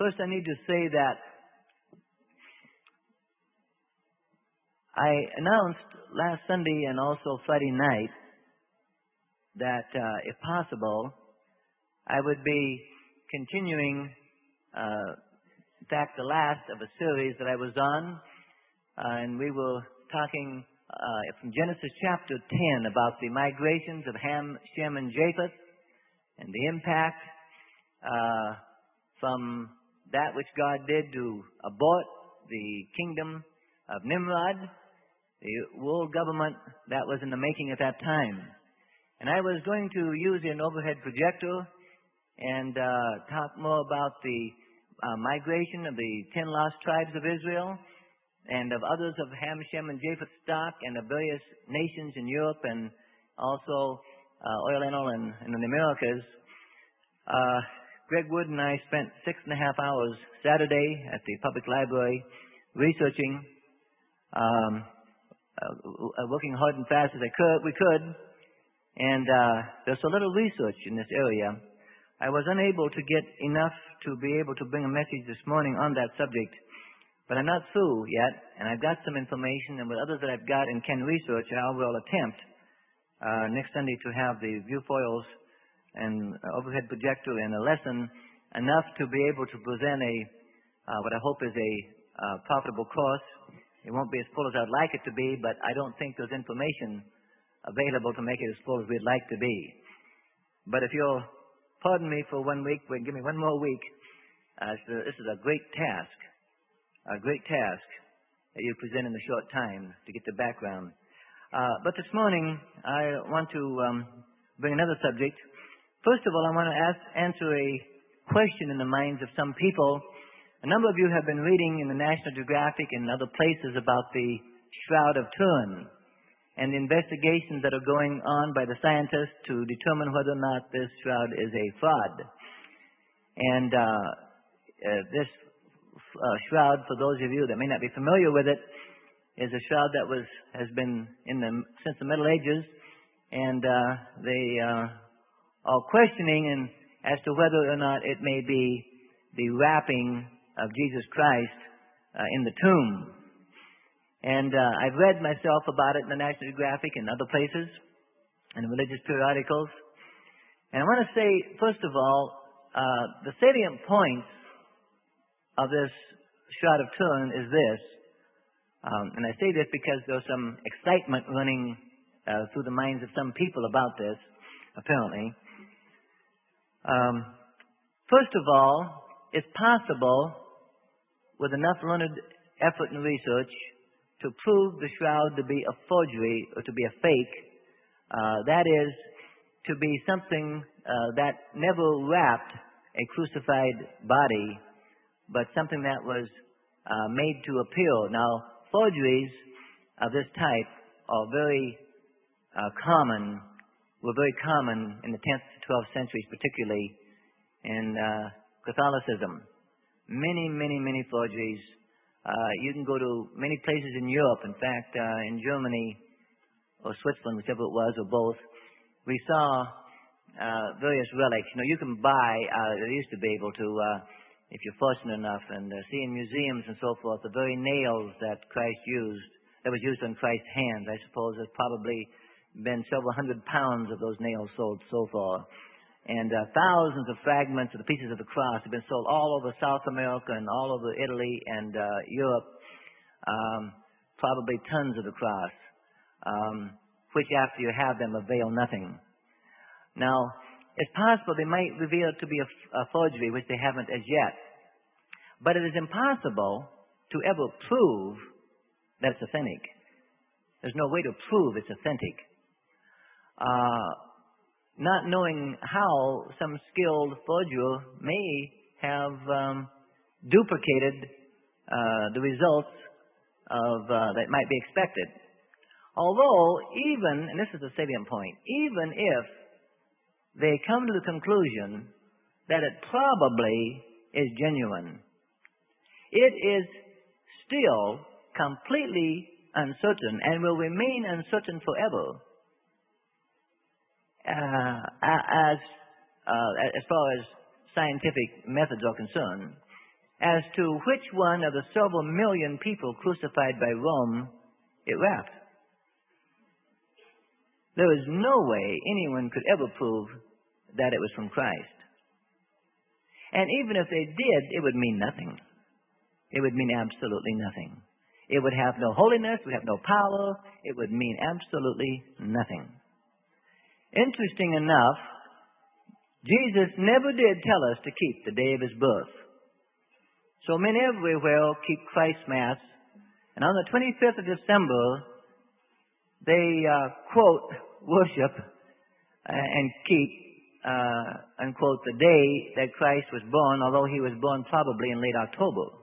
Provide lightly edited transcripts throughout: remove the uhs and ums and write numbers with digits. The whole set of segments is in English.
First, I need to say that I announced last Sunday and also Friday night that, if possible, I would be continuing, in fact, the last of a series that I was on, and we were talking from Genesis chapter 10 about the migrations of Ham, Shem, and Japheth, and the impact from that which God did to abort the kingdom of Nimrod, the world government that was in the making at that time. And I was going to use an overhead projector and talk more about the migration of the 10 lost tribes of Israel and of others of Ham, Shem, and Japheth stock, and of various nations in Europe and also Oriental and in the Americas. Greg Wood and I spent 6.5 hours Saturday at the public library researching, working hard and fast as we could, and there's so little research in this area. I was unable to get enough to be able to bring a message this morning on that subject, but I'm not through yet, and I've got some information, and with others that I've got and can research, I will attempt next Sunday to have the viewfoils and overhead projector and a lesson enough to be able to present what I hope is a profitable course. It won't be as full as I'd like it to be, but I don't think there's information available to make it as full as we'd like to be. But if you'll pardon me for 1 week, give me 1 more week. This is a great task that you present in a short time to get the background. But this morning, I want to bring another subject. First of all, I want to answer a question in the minds of some people. A number of you have been reading in the National Geographic and other places about the Shroud of Turin and the investigations that are going on by the scientists to determine whether or not this shroud is a fraud. And this shroud, for those of you that may not be familiar with it, is a shroud that has been since the Middle Ages, and they are questioning as to whether or not it may be the wrapping of Jesus Christ in the tomb. And I've read myself about it in the National Geographic and other places, and religious periodicals. And I want to say, first of all, the salient points of this Shroud of Turin is this, and I say this because there's some excitement running through the minds of some people about this, apparently. First of all, it's possible, with enough learned effort and research, to prove the shroud to be a forgery or to be a fake. That is, to be something that never wrapped a crucified body, but something that was made to appear. Now, forgeries of this type are very common, were very common in the 10th to 12th centuries, particularly in Catholicism. Many forgeries. You can go to many places in Europe. In fact, in Germany or Switzerland, whichever it was, or both, we saw various relics. You can buy, you used to be able to, if you're fortunate enough, and see in museums and so forth, the very nails that Christ used, that was used on Christ's hands. I suppose there's probably been several hundred pounds of those nails sold so far. And thousands of fragments of the pieces of the cross have been sold all over South America and all over Italy and Europe. Probably tons of the cross, which after you have them avail nothing. Now, it's possible they might reveal it to be a forgery, which they haven't as yet. But it is impossible to ever prove that it's authentic. There's no way to prove it's authentic. Not knowing how some skilled forger may have duplicated the results of that might be expected. Although, even, and this is the salient point, even if they come to the conclusion that it probably is genuine, it is still completely uncertain and will remain uncertain forever as far as scientific methods are concerned. as to which one of the several million people crucified by Rome it wrapped. There was no way anyone could ever prove that it was from Christ. And even if they did, it would mean nothing. It would mean absolutely nothing. It would have no holiness, it would have no power, it would mean absolutely nothing. Interesting enough, Jesus never did tell us to keep the day of his birth. So men everywhere keep Christ Mass, and on the 25th of December, they quote, worship, and keep, unquote, the day that Christ was born, although he was born probably in late October.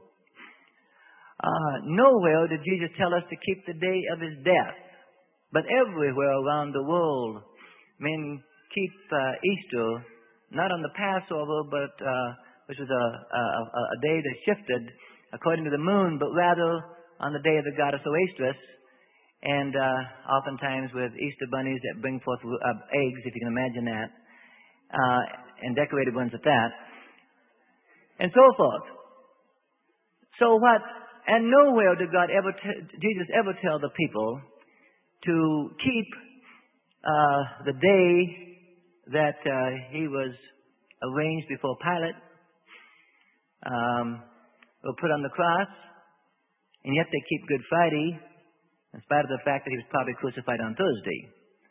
Nowhere did Jesus tell us to keep the day of his death, but everywhere around the world, men keep Easter, not on the Passover, but which was a day that shifted according to the moon, but rather on the day of the goddess Oestris, and oftentimes with Easter bunnies that bring forth eggs, if you can imagine that, and decorated ones at that, and so forth. So what? And nowhere did Jesus ever tell the people to keep the day that he was arranged before Pilate, or put on the cross, and yet they keep Good Friday, in spite of the fact that he was probably crucified on Thursday.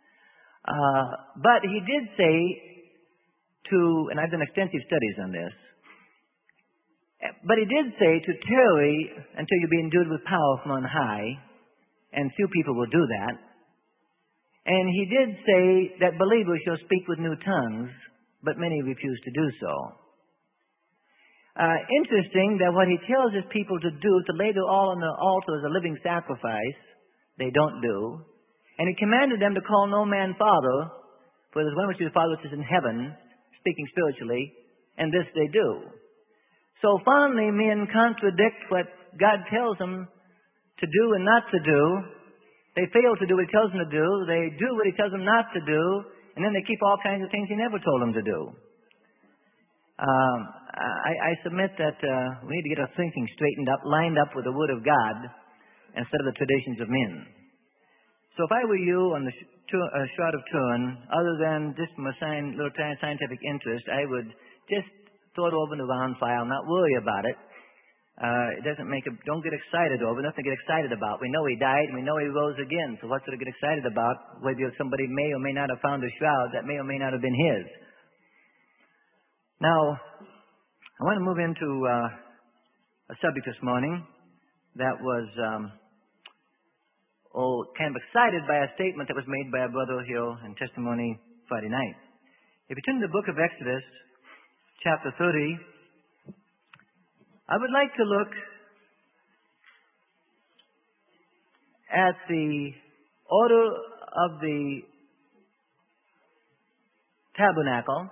But he did say and I've done extensive studies on this, but he did say to tarry until you be endued with power from on high, and few people will do that. And he did say that believers shall speak with new tongues, but many refuse to do so. Interesting that what he tells his people to do, to lay their all on the altar as a living sacrifice, they don't do. And he commanded them to call no man father, for there's one which is the Father which is in heaven, speaking spiritually, and this they do. So fondly men contradict what God tells them to do and not to do. They fail to do what he tells them to do. They do what he tells them not to do, and then they keep all kinds of things he never told them to do. I submit that we need to get our thinking straightened up, lined up with the Word of God instead of the traditions of men. So if I were you on the Shroud of Turin, other than just from a little scientific interest, I would just throw it over in the round file, not worry about it. Don't get excited over it, nothing to get excited about. We know he died and we know he rose again, so what's to get excited about? Whether somebody may or may not have found a shroud that may or may not have been his. Now, I want to move into a subject this morning that was kind of excited by a statement that was made by a brother here in testimony Friday night. If you turn to the book of Exodus, chapter 30, I would like to look at the order of the tabernacle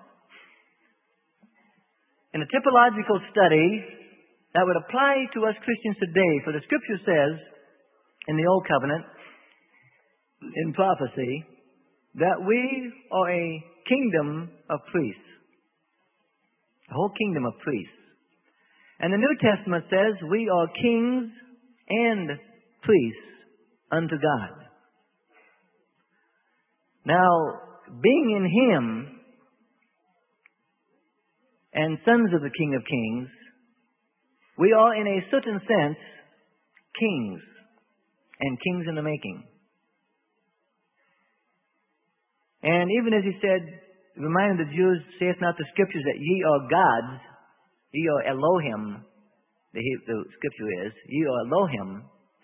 in a typological study that would apply to us Christians today. For the Scripture says in the Old Covenant, in prophecy, that we are a kingdom of priests. A whole kingdom of priests. And the New Testament says we are kings and priests unto God. Now, being in Him and sons of the King of Kings, we are in a certain sense kings and kings in the making. And even as he said, reminding the Jews, saith not the Scriptures that ye are gods, ye are Elohim, the Scripture is, ye are Elohim,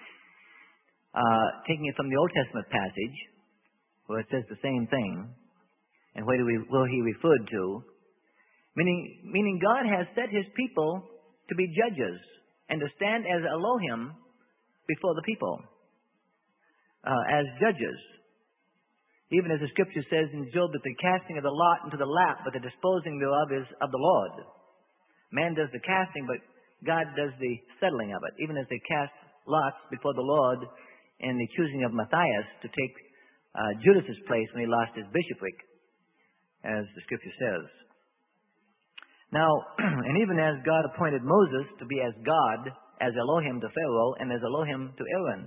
taking it from the Old Testament passage, where it says the same thing, and where will he referred to? Meaning God has set his people to be judges and to stand as Elohim before the people, as judges. Even as the Scripture says in Job that the casting of the lot into the lap, but the disposing thereof is of the Lord. Man does the casting, but God does the settling of it. Even as they cast lots before the Lord in the choosing of Matthias to take Judas's place when he lost his bishopric, as the Scripture says. Now, and even as God appointed Moses to be as God, as Elohim to Pharaoh, and as Elohim to Aaron.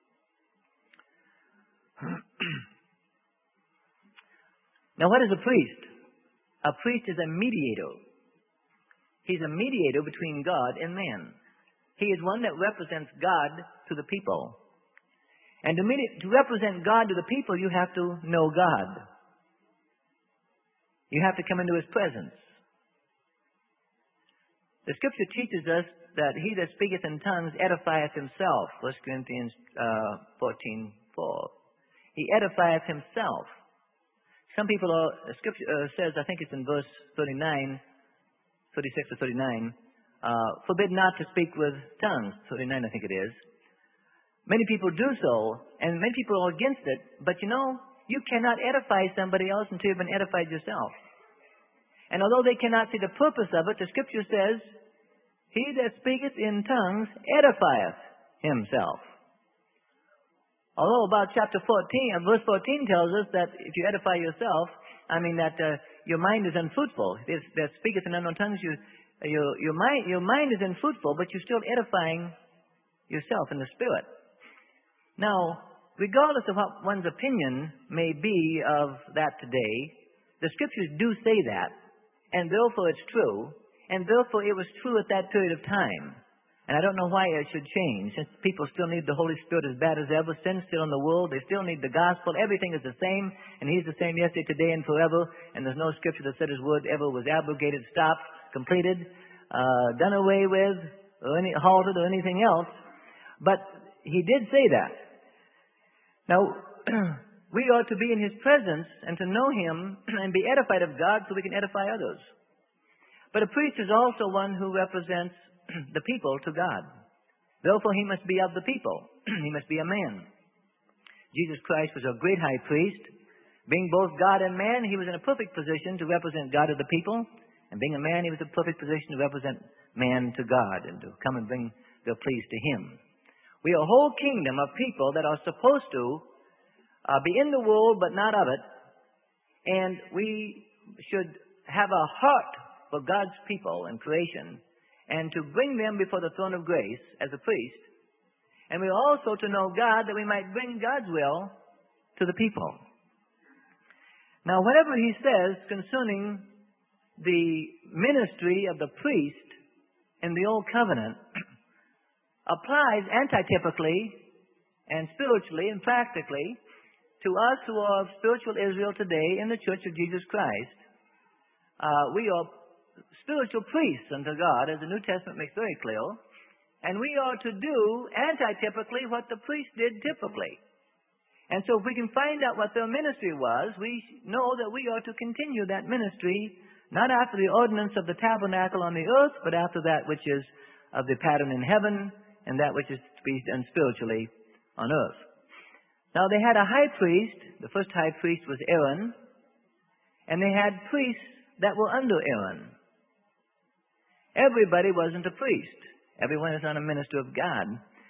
Now, what is a priest? A priest is a mediator. He's a mediator between God and man. He is one that represents God to the people. And to represent God to the people, you have to know God. You have to come into His presence. The Scripture teaches us that he that speaketh in tongues edifieth himself. 1 Corinthians 14:4. He edifieth himself. Some people Scripture says, I think it's in verse 36 or 39, forbid not to speak with tongues. 39, I think it is. Many people do so, and many people are against it. But you cannot edify somebody else until you've been edified yourself. And although they cannot see the purpose of it, the Scripture says, he that speaketh in tongues edifieth himself. Although about verse 14 tells us that if you edify yourself, that your mind is unfruitful. That speaketh in unknown tongues, your mind is unfruitful, but you're still edifying yourself in the Spirit. Now, regardless of what one's opinion may be of that today, the Scriptures do say that, and therefore it's true, and therefore it was true at that period of time. And I don't know why it should change, since people still need the Holy Spirit as bad as ever, sin's still in the world, they still need the gospel, everything is the same, and He's the same yesterday, today, and forever, and there's no Scripture that said His word ever was abrogated, stopped, completed, done away with, or halted, or anything else. But He did say that. Now, we ought to be in His presence and to know Him and be edified of God so we can edify others. But a priest is also one who represents the people to God. Therefore, he must be of the people. He must be a man. Jesus Christ was a great high priest. Being both God and man, He was in a perfect position to represent God to the people. And being a man, He was in a perfect position to represent man to God and to come and bring their pleas to Him. We are a whole kingdom of people that are supposed to be in the world but not of it. And we should have a heart for God's people and creation, and to bring them before the throne of grace as a priest. And we also to know God that we might bring God's will to the people. Now, whatever He says concerning the ministry of the priest in the Old Covenant applies antitypically and spiritually and practically to us who are of spiritual Israel today in the Church of Jesus Christ. We are spiritual priests unto God, as the New Testament makes very clear, and we are to do antitypically what the priest did typically. And so if we can find out what their ministry was, we know that we are to continue that ministry, not after the ordinance of the tabernacle on the earth, but after that which is of the pattern in heaven, and that which is to be done spiritually on earth. Now they had a high priest. The first high priest was Aaron, and they had priests that were under Aaron. Everybody wasn't a priest. Everyone is not a minister of God.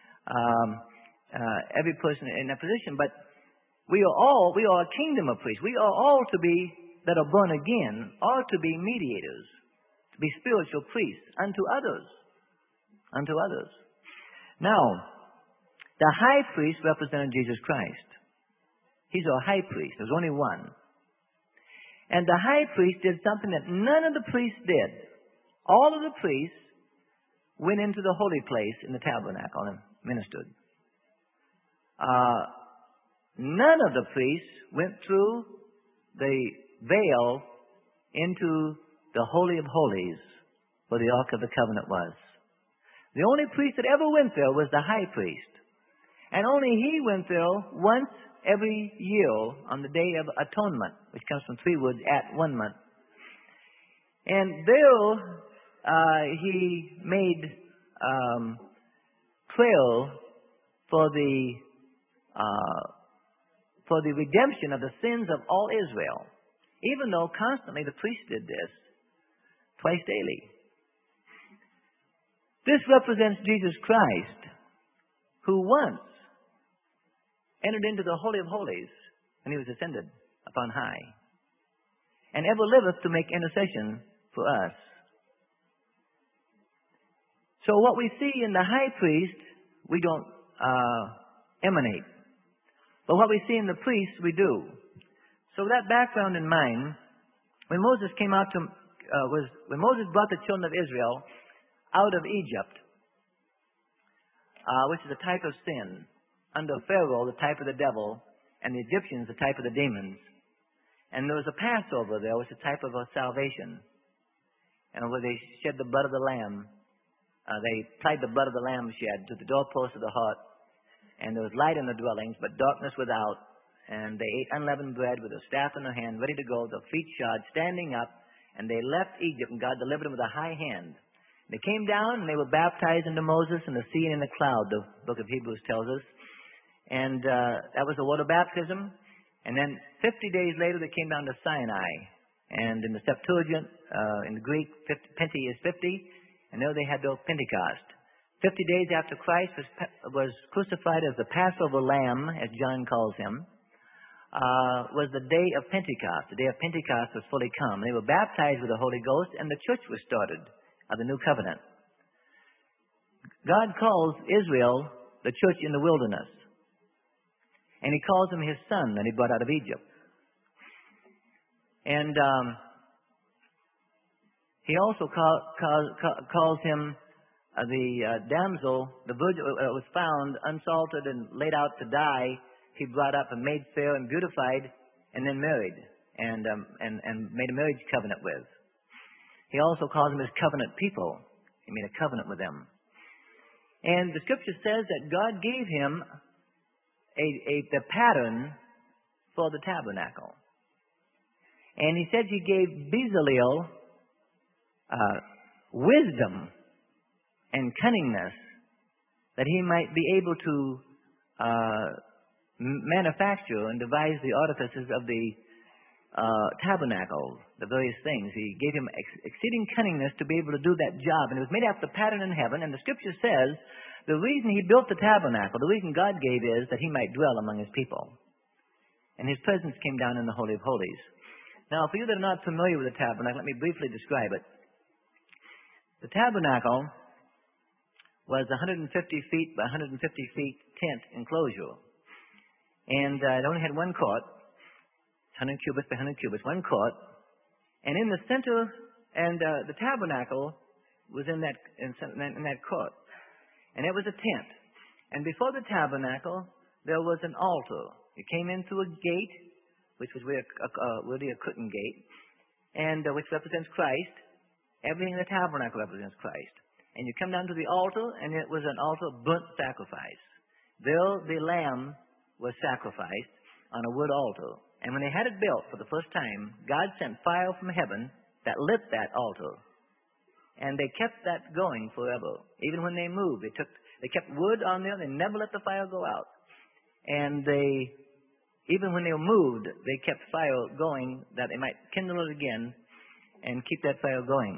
Every person in that position. But we are a kingdom of priests. We are all to be, that are born again, are to be mediators, to be spiritual priests unto others. Unto others. Now, the high priest represented Jesus Christ. He's our high priest. There's only one. And the high priest did something that none of the priests did. All of the priests went into the holy place in the tabernacle and ministered. None of the priests went through the veil into the Holy of Holies where the Ark of the Covenant was. The only priest that ever went there was the high priest. And only he went there once every year on the Day of Atonement, which comes from three words, at 1 month. And there he made prayer for the redemption of the sins of all Israel, even though constantly the priest did this twice daily. This represents Jesus Christ, who once entered into the Holy of Holies when He was ascended upon high, and ever liveth to make intercession for us. So what we see in the high priest, we don't emanate. But what we see in the priest, we do. So with that background in mind, when Moses came out to, when Moses brought the children of Israel out of Egypt, which is a type of sin, under Pharaoh, the type of the devil, and the Egyptians, the type of the demons. And there was a Passover there, which is a type of a salvation. And where they shed the blood of the lamb, they applied the blood of the lamb shed to the doorpost of the heart. And there was light in the dwellings, but darkness without. And they ate unleavened bread with a staff in their hand, ready to go, their feet shod, standing up. And they left Egypt, and God delivered them with a high hand. They came down, and they were baptized into Moses in the sea and in the cloud, the book of Hebrews tells us. And that was the water baptism. And then 50 days later, they came down to Sinai. And in the Septuagint, in the Greek, Penti is 50. And there they had their Pentecost. 50 days after Christ was crucified as the Passover lamb, as John calls him, was the day of Pentecost. The day of Pentecost was fully come. They were baptized with the Holy Ghost, and the church was started of the new covenant. God calls Israel the church in the wilderness. And he calls him his son that he brought out of Egypt. And he also calls him the damsel, the virgin was found unsalted and laid out to die. He brought up and made fair and beautified, and then married and made a marriage covenant with. He also calls them his covenant people. He made a covenant with them. And the scripture says that God gave him the pattern for the tabernacle. And he said he gave Bezalel wisdom and cunningness that he might be able to manufacture and devise the artifices of the tabernacle, the various things. He gave him exceeding cunningness to be able to do that job. And it was made after the pattern in heaven. And the scripture says the reason he built the tabernacle, the reason God gave is that he might dwell among his people. And his presence came down in the Holy of Holies. Now, for you that are not familiar with the tabernacle, let me briefly describe it. The tabernacle was 150 feet by 150 feet tent enclosure. And it only had one court, 100 cubits by 100 cubits, one court. And in the center, and the tabernacle was in that court. And it was a tent. And before the tabernacle, there was an altar. You came in through a gate, which was really a curtain gate, and which represents Christ. Everything in the tabernacle represents Christ. And you come down to the altar, and it was an altar of burnt sacrifice. There the lamb was sacrificed on a wood altar. And when they had it built for the first time, God sent fire from heaven that lit that altar. And they kept that going forever. Even when they moved, they kept wood on there. They never let the fire go out. And even when they were moved, they kept fire going that they might kindle it again and keep that fire going.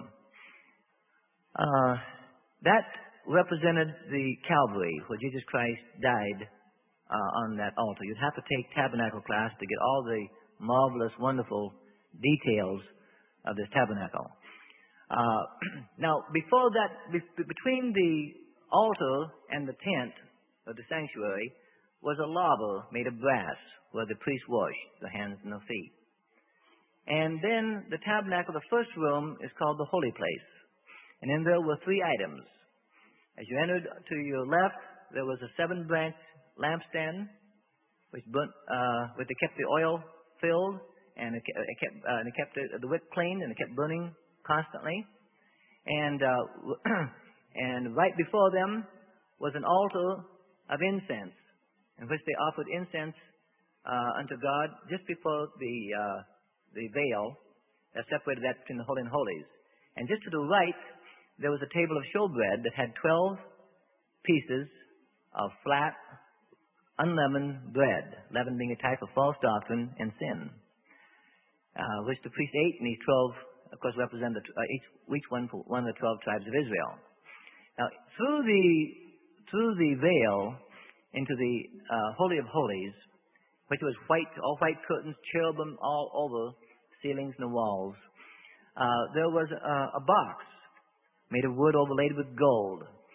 That represented the Calvary, where Jesus Christ died on that altar. You'd have to take tabernacle class to get all the marvelous, wonderful details of this tabernacle. Now, before that, between the altar and the tent of the sanctuary was a laver made of brass where the priest washed their hands and their feet. And then the tabernacle, the first room, is called the holy place. And in there were three items. As you entered to your left, there was a 7-branch lampstand, which kept the oil filled, and it kept the wick clean, and it kept burning constantly. And and right before them was an altar of incense, in which they offered incense unto God just before the veil that separated that between the holy and holies. And just to the right, there was a table of showbread that had 12 pieces of flat, unleavened bread, leaven being a type of false doctrine and sin, which the priest ate, and these 12, of course, represent each one for one of the 12 tribes of Israel. Now, through the veil into the Holy of Holies, which was all white curtains, cherubim all over ceilings and the walls, there was a box made of wood overlaid with gold.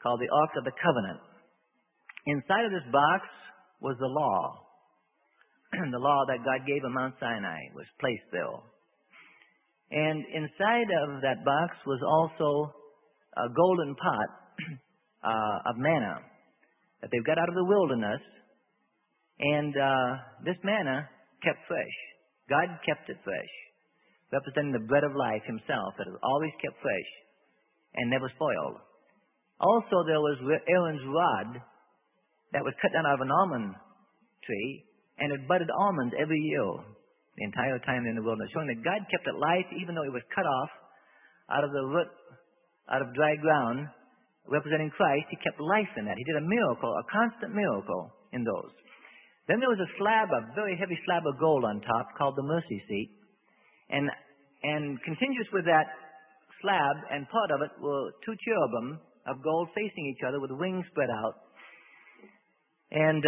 called the Ark of the Covenant. Inside of this box was the law. The law that God gave on Mount Sinai was placed there. And inside of that box was also a golden pot of manna that they've got out of the wilderness. And this manna kept fresh. God kept it fresh, representing the bread of life himself that is always kept fresh and never spoiled. Also, there was Aaron's rod that was cut down out of an almond tree, and it budded almonds every year, the entire time in the wilderness, showing that God kept it life even though it was cut off out of the root, out of dry ground, representing Christ. He kept life in that. He did a miracle, a constant miracle in those. Then there was a slab, a very heavy slab of gold on top called the mercy seat. And continuous with that slab and part of it were two cherubim of gold facing each other with wings spread out. And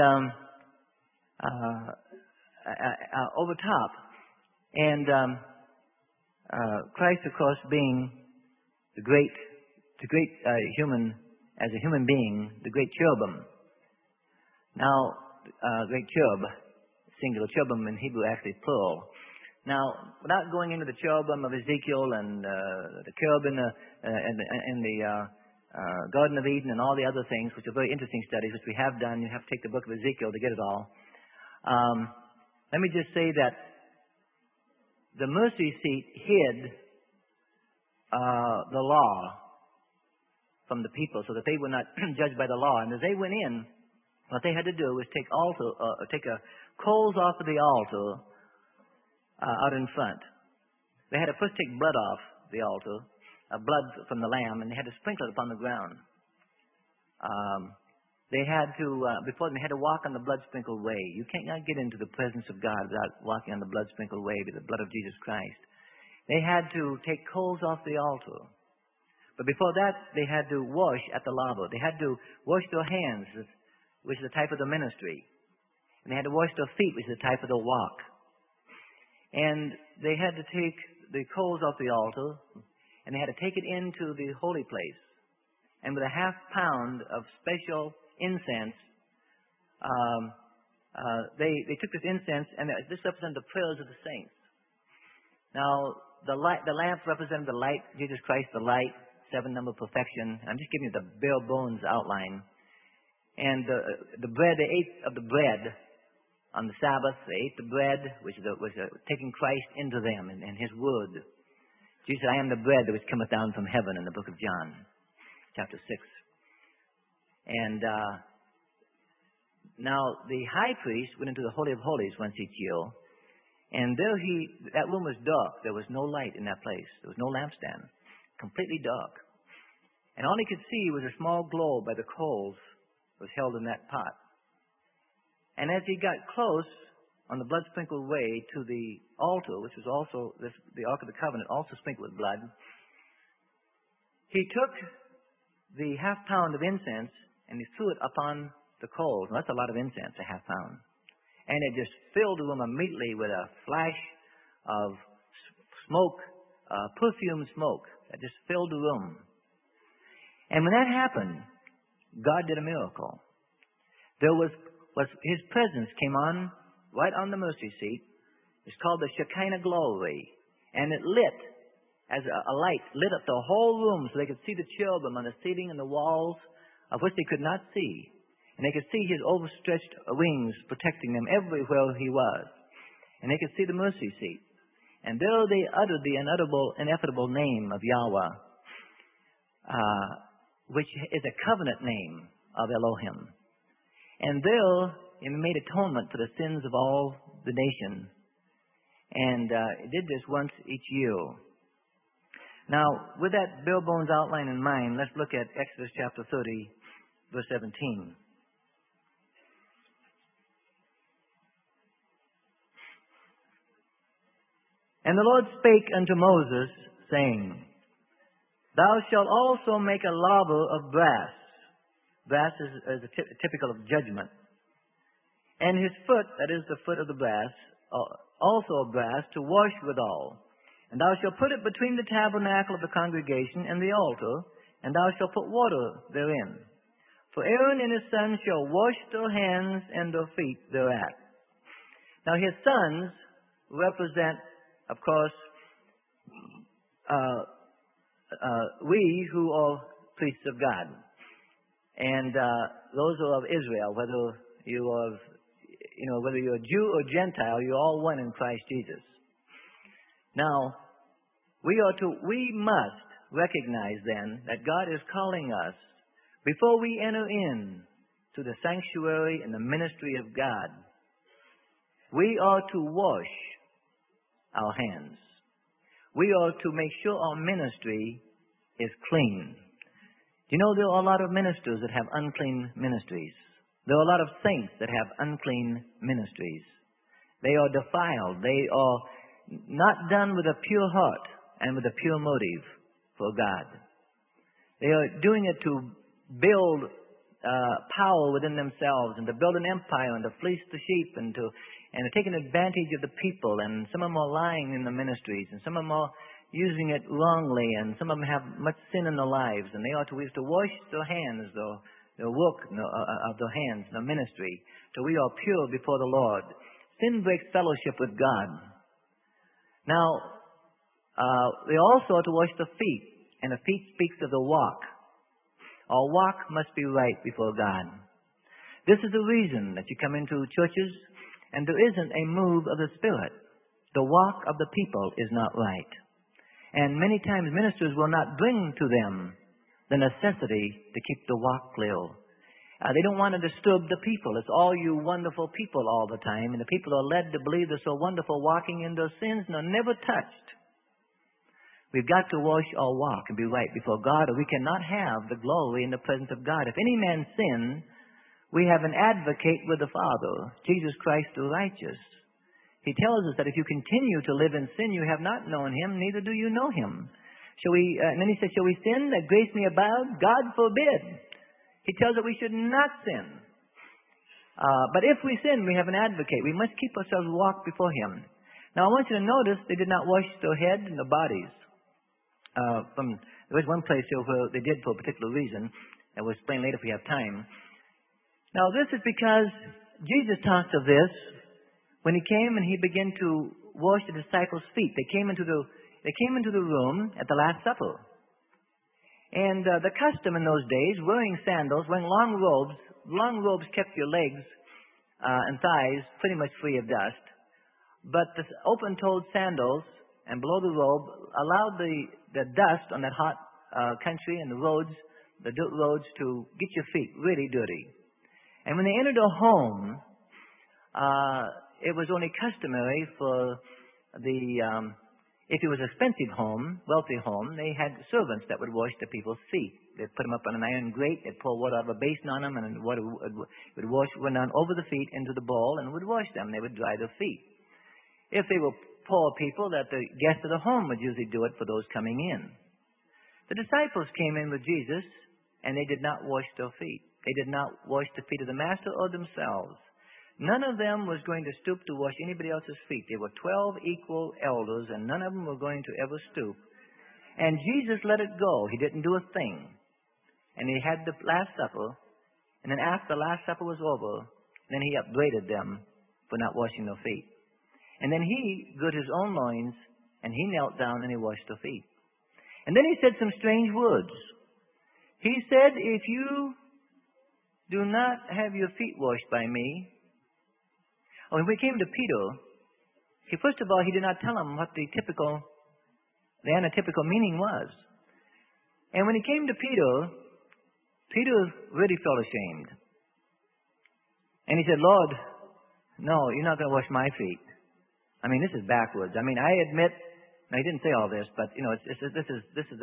over top. And Christ, of course, being the great human, as a human being, the great cherubim. Now, great cherub, singular, cherubim in Hebrew actually plural. Now, without going into the cherubim of Ezekiel and the cherub in the Garden of Eden and all the other things, which are very interesting studies, which we have done. You have to take the book of Ezekiel to get it all. Let me just say that the mercy seat hid the law from the people so that they were not judged by the law. And as they went in, what they had to do was take coals off of the altar out in front. They had to first take blood off the altar, blood from the lamb, and they had to sprinkle it upon the ground. They had to, before they had to walk on the blood-sprinkled way. You cannot get into the presence of God without walking on the blood-sprinkled way with the blood of Jesus Christ. They had to take coals off the altar. But before that, they had to wash at the laver. They had to wash their hands, which is the type of the ministry. And they had to wash their feet, which is the type of the walk. And they had to take the coals off the altar, and they had to take it into the holy place. And with a half pound of special incense, they took this incense, and this represented the prayers of the saints. Now, the lamp represented the light, Jesus Christ, the light, 7 number perfection. I'm just giving you the bare bones outline. And the bread, they ate of the bread on the Sabbath. They ate the bread, which was taking Christ into them and His Word. Jesus said, I am the bread which cometh down from heaven in the book of John, chapter 6. And now the high priest went into the Holy of Holies once each year, and there that room was dark. There was no light in that place. There was no lampstand. Completely dark. And all he could see was a small globe by the coals that was held in that pot. And as he got close on the blood-sprinkled way to the altar, which was also the Ark of the Covenant, also sprinkled with blood, he took the half pound of incense and he threw it upon the coals. And that's a lot of incense, a half pound. And it just filled the room immediately with a flash of smoke, perfume smoke that just filled the room. And when that happened, God did a miracle. His presence came on right on the mercy seat. It's called the Shekinah glory. And it lit as a light, lit up the whole room so they could see the cherubim on the ceiling and the walls, of which they could not see. And they could see His overstretched wings protecting them everywhere He was. And they could see the mercy seat. And there they uttered the ineffable name of Yahweh, which is a covenant name of Elohim. And there He made atonement for the sins of all the nation. And He did this once each year. Now, with that bare bones outline in mind, let's look at Exodus chapter 30, verse 17. And the Lord spake unto Moses, saying, Thou shalt also make a laver of brass. Brass is typical of judgment. And his foot, that is the foot of the brass, also of brass, to wash withal. And thou shalt put it between the tabernacle of the congregation and the altar, and thou shalt put water therein. For Aaron and his sons shall wash their hands and their feet thereat. Now his sons represent, of course, we who are priests of God. And those who are of Israel, whether you're a Jew or Gentile, you're all one in Christ Jesus. Now, we must recognize then that God is calling us, before we enter in to the sanctuary and the ministry of God, we are to wash our hands. We are to make sure our ministry is clean. You know, there are a lot of ministers that have unclean ministries. There are a lot of saints that have unclean ministries. They are defiled. They are not done with a pure heart and with a pure motive for God. They are doing it to build power within themselves and to build an empire and to fleece the sheep and to taking advantage of the people. And some of them are lying in the ministries, and some of them are using it wrongly, and some of them have much sin in their lives, and we have to wash their hands, their work of their hands, their ministry, till we are pure before the Lord. Sin breaks fellowship with God. Now, they also are to wash the feet, and the feet speaks of the walk. Our walk must be right before God. This is the reason that you come into churches and there isn't a move of the Spirit. The walk of the people is not right. And many times ministers will not bring to them the necessity to keep the walk clear. They don't want to disturb the people. It's all you wonderful people all the time. And the people are led to believe they're so wonderful, walking in their sins and are never touched. We've got to wash our walk and be right before God, or we cannot have the glory in the presence of God. If any man sin, we have an advocate with the Father, Jesus Christ the righteous. He tells us that if you continue to live in sin, you have not known Him, neither do you know Him. And then he said, shall we sin that grace may abound? God forbid. He tells us we should not sin. But if we sin, we have an advocate. We must keep ourselves walk before Him. Now, I want you to notice they did not wash their head and their bodies. There was one place here where they did for a particular reason. I will explain later if we have time. Now, this is because Jesus talked of this when He came and He began to wash the disciples' feet. They came into the room at the Last Supper. And the custom in those days, wearing sandals, wearing long robes kept your legs and thighs pretty much free of dust. But the open-toed sandals and below the robe allowed the dust on that hot country and the dirt roads to get your feet really dirty. And when they entered a home, it was only customary for if it was an expensive home, wealthy home, they had servants that would wash the people's feet. They'd put them up on an iron grate, they'd pour water out of a basin on them, and water would run down over the feet into the bowl and would wash them. They would dry their feet. If they were poor people, that the guests of the home would usually do it for those coming in. The disciples came in with Jesus, and they did not wash their feet. They did not wash the feet of the Master or themselves. None of them was going to stoop to wash anybody else's feet. They were 12 equal elders, and none of them were going to ever stoop. And Jesus let it go. He didn't do a thing. And He had the Last Supper, and then after the Last Supper was over, then He upbraided them for not washing their feet. And then He girt His own loins, and He knelt down and He washed their feet. And then He said some strange words. He said, if you do not have your feet washed by me. When we came to Peter, first of all, He did not tell him what the anatypical meaning was. And when He came to Peter, Peter really felt ashamed. And he said, Lord, no, you're not going to wash my feet. I mean, this is backwards. I mean, I admit, now He didn't say all this, but this is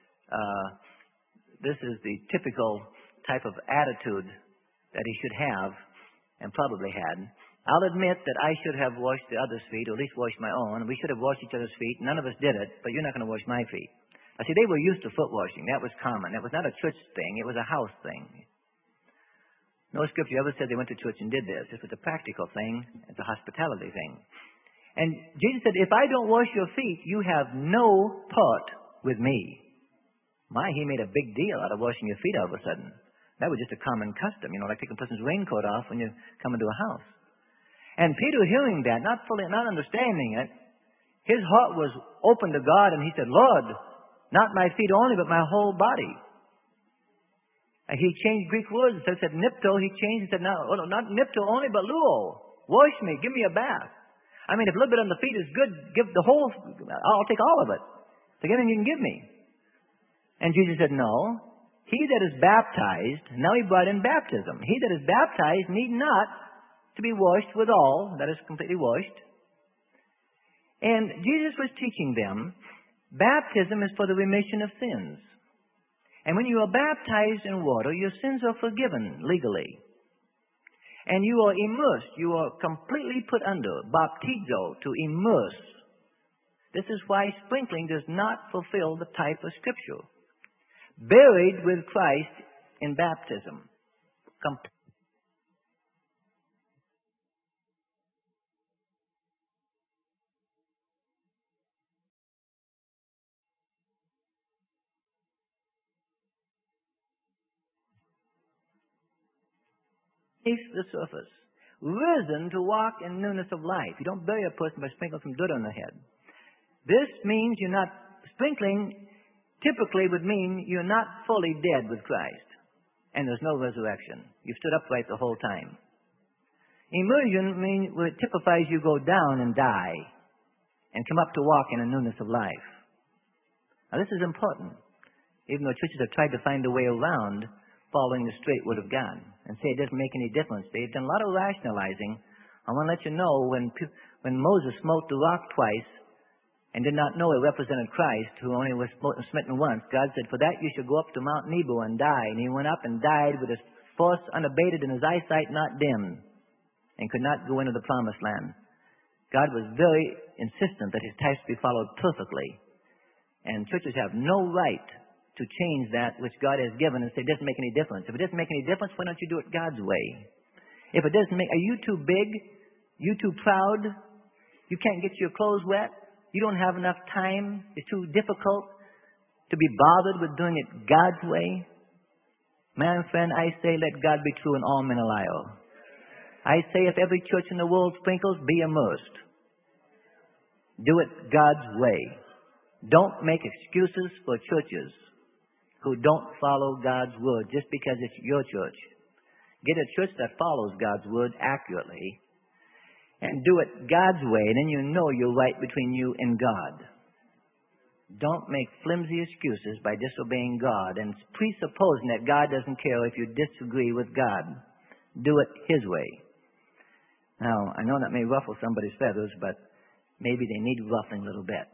the typical type of attitude that he should have, and probably had. I'll admit that I should have washed the other's feet, or at least washed my own. We should have washed each other's feet. None of us did it, but you're not going to wash my feet. I see, they were used to foot washing. That was common. That was not a church thing. It was a house thing. No scripture ever said they went to church and did this. This was a practical thing. It's a hospitality thing. And Jesus said, if I don't wash your feet, you have no part with me. he made a big deal out of washing your feet all of a sudden. That was just a common custom, like taking a person's raincoat off when you come into a house. And Peter, hearing that, not understanding it, his heart was open to God, and he said, Lord, not my feet only, but my whole body. And he changed Greek words. Instead of said nipto, he changed and said, no, not nipto only, but luo. Wash me, give me a bath. I mean, if a little bit on the feet is good, give the whole, I'll take all of it. Take anything you can give me. And Jesus said, no. He that is baptized, now he brought in baptism. He that is baptized need not to be washed with all, that is completely washed. And Jesus was teaching them, baptism is for the remission of sins. And when you are baptized in water, your sins are forgiven legally. And you are immersed. You are completely put under, baptizo, to immerse. This is why sprinkling does not fulfill the type of Scripture. Buried with Christ in baptism. The surface. Risen to walk in newness of life. You don't bury a person by sprinkling some dirt on their head. This means you're not, sprinkling typically would mean you're not fully dead with Christ. And there's no resurrection. You've stood upright the whole time. Immersion typifies you go down and die and come up to walk in a newness of life. Now this is important. Even though churches have tried to find a way around following the straight word of God and say it doesn't make any difference. They've done a lot of rationalizing. I want to let you know when Moses smote the rock twice and did not know it represented Christ, who only was smitten once, God said, for that you should go up to Mount Nebo and die. And he went up and died with his force unabated and his eyesight not dimmed and could not go into the promised land. God was very insistent that his types be followed perfectly. And churches have no right to change that which God has given and say it doesn't make any difference. If it doesn't make any difference, why don't you do it God's way? If it doesn't make, are you too big? You too proud? You can't get your clothes wet? You don't have enough time? It's too difficult to be bothered with doing it God's way? Man, friend, I say let God be true and all men a liar. I say if every church in the world sprinkles, be immersed. Do it God's way. Don't make excuses for churches who don't follow God's word just because it's your church. Get a church that follows God's word accurately and do it God's way, and then you know you're right between you and God. Don't make flimsy excuses by disobeying God and presupposing that God doesn't care if you disagree with God. Do it His way. Now, I know that may ruffle somebody's feathers, but maybe they need ruffling a little bit.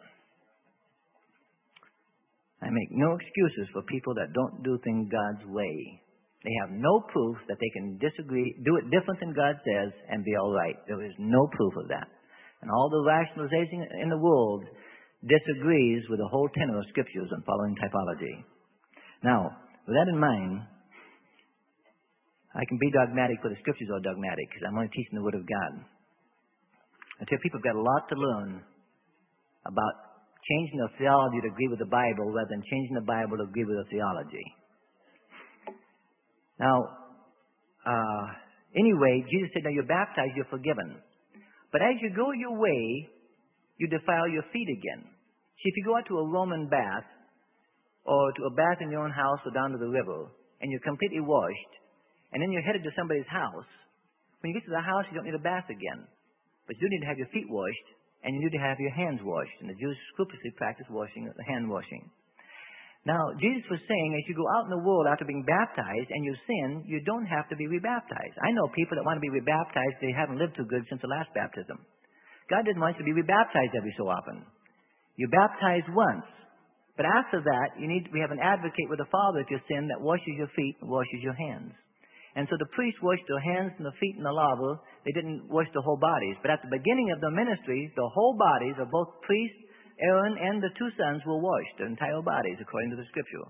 I make no excuses for people that don't do things God's way. They have no proof that they can disagree, do it different than God says, and be all right. There is no proof of that. And all the rationalization in the world disagrees with the whole tenor of Scriptures on following typology. Now, with that in mind, I can be dogmatic where the Scriptures are dogmatic, because I'm only teaching the Word of God. I tell people have got a lot to learn about changing their theology to agree with the Bible rather than changing the Bible to agree with their theology. Now, anyway, Jesus said, now you're baptized, you're forgiven. But as you go your way, you defile your feet again. See, if you go out to a Roman bath or to a bath in your own house or down to the river and you're completely washed and then you're headed to somebody's house, when you get to the house, you don't need a bath again. But you do need to have your feet washed. And you need to have your hands washed. And the Jews scrupulously practice hand washing. Now, Jesus was saying, as you go out in the world after being baptized and you sin, you don't have to be rebaptized. I know people that want to be rebaptized, they haven't lived too good since the last baptism. God didn't want you to be rebaptized every so often. You're baptized once. But after that, we have an advocate with the Father if you sin that washes your feet and washes your hands. And so the priests washed their hands and the feet in the laver. They didn't wash the whole bodies. But at the beginning of the ministry, the whole bodies of both priests, Aaron, and the two sons were washed, their entire bodies, according to the Scripture.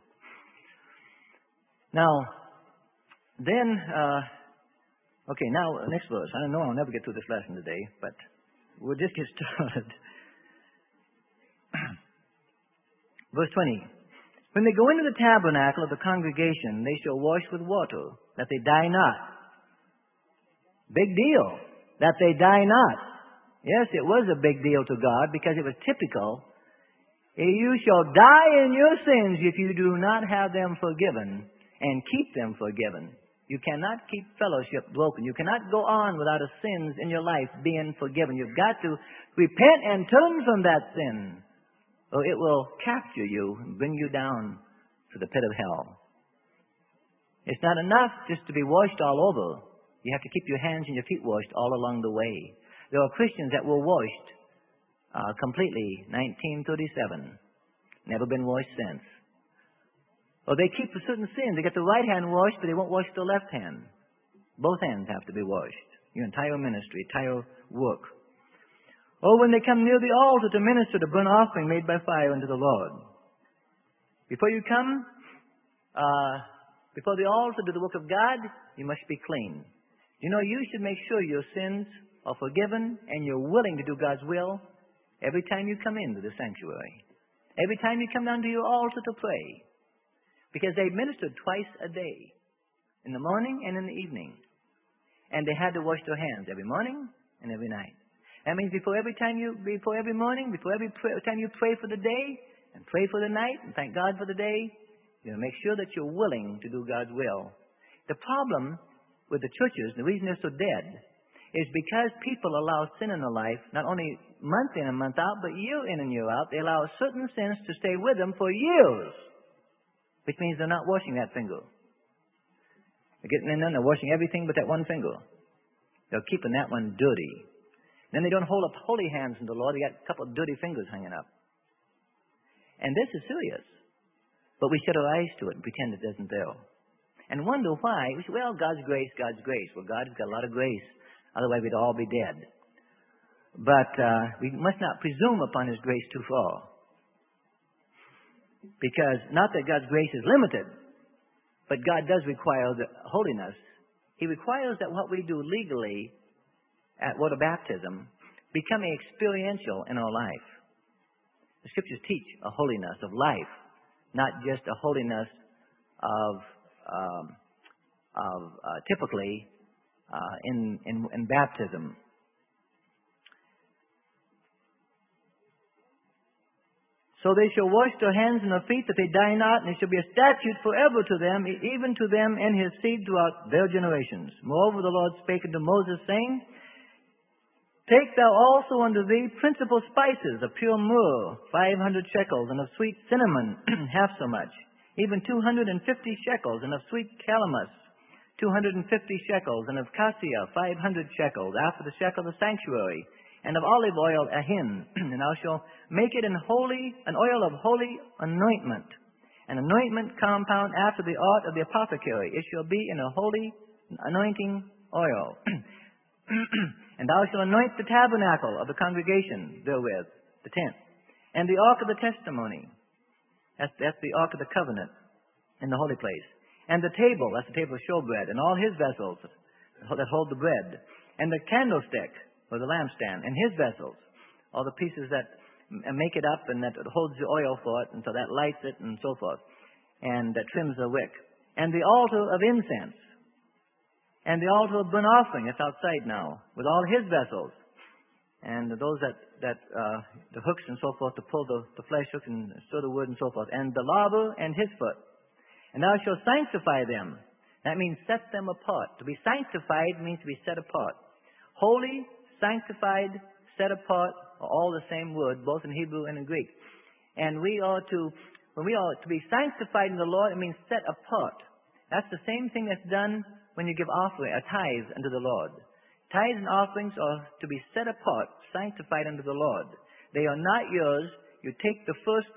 Now, then, now, next verse. I know I'll never get through this lesson today, but we'll just get started. Verse 20. When they go into the tabernacle of the congregation, they shall wash with water, that they die not. Big deal, that they die not. Yes, it was a big deal to God because it was typical. You shall die in your sins if you do not have them forgiven and keep them forgiven. You cannot keep fellowship broken. You cannot go on without a sins in your life being forgiven. You've got to repent and turn from that sin, or it will capture you and bring you down to the pit of hell. It's not enough just to be washed all over. You have to keep your hands and your feet washed all along the way. There are Christians that were washed completely 1937. Never been washed since. Or they keep a certain sin. They get the right hand washed, but they won't wash the left hand. Both hands have to be washed. Your entire ministry, entire work. Or when they come near the altar to minister the burnt offering made by fire unto the Lord. Before you come before the altar to do the work of God, you must be clean. You know, you should make sure your sins are forgiven and you're willing to do God's will every time you come into the sanctuary. Every time you come down to your altar to pray. Because they ministered twice a day, in the morning and in the evening. And they had to wash their hands every morning and every night. That means before every morning, before every time you pray for the day and pray for the night and thank God for the day, you know, make sure that you're willing to do God's will. The problem with the churches, the reason they're so dead, is because people allow sin in their life, not only month in and month out, but year in and year out. They allow certain sins to stay with them for years. Which means they're not washing that finger. They're getting in there and they're washing everything but that one finger. They're keeping that one dirty. Then they don't hold up holy hands in the Lord. They got a couple of dirty fingers hanging up. And this is serious. But we shut our eyes to it and pretend it isn't there. And wonder why. We say, well, God's grace, God's grace. Well, God's got a lot of grace. Otherwise, we'd all be dead. But we must not presume upon His grace too far. Because not that God's grace is limited, but God does require the holiness. He requires that what we do legally at water baptism become experiential in our life. The Scriptures teach a holiness of life, not just a holiness of typically in baptism. So they shall wash their hands and their feet, that they die not, and it shall be a statute forever to them, even to them and his seed throughout their generations. Moreover, the Lord spake unto Moses, saying, Take thou also unto thee principal spices of pure myrrh, 500 shekels, and of sweet cinnamon, half so much, even 250 shekels, and of sweet calamus, 250 shekels, and of cassia, 500 shekels, after the shekel of the sanctuary, and of olive oil a hin, and thou shalt make it an oil of holy anointment, an anointment compound after the art of the apothecary. It shall be in a holy anointing oil. And thou shalt anoint the tabernacle of the congregation therewith, the tent, and the ark of the testimony. That's the ark of the covenant in the holy place. And the table, that's the table of showbread, and all his vessels that hold the bread, and the candlestick, or the lampstand, and his vessels, all the pieces that make it up and that holds the oil for it, and so that lights it and so forth, and that trims the wick. And the altar of incense, and the altar of burnt offering, it's outside now, with all his vessels, and those the hooks and so forth to pull the flesh hooks and stir the wood and so forth, and the laver and his foot. And thou shalt sanctify them. That means set them apart. To be sanctified means to be set apart. Holy, sanctified, set apart are all the same word, both in Hebrew and in Greek. And when we are to be sanctified in the Lord, it means set apart. That's the same thing that's done when you give offering, a tithe unto the Lord. Tithes and offerings are to be set apart, sanctified unto the Lord. They are not yours. You take the first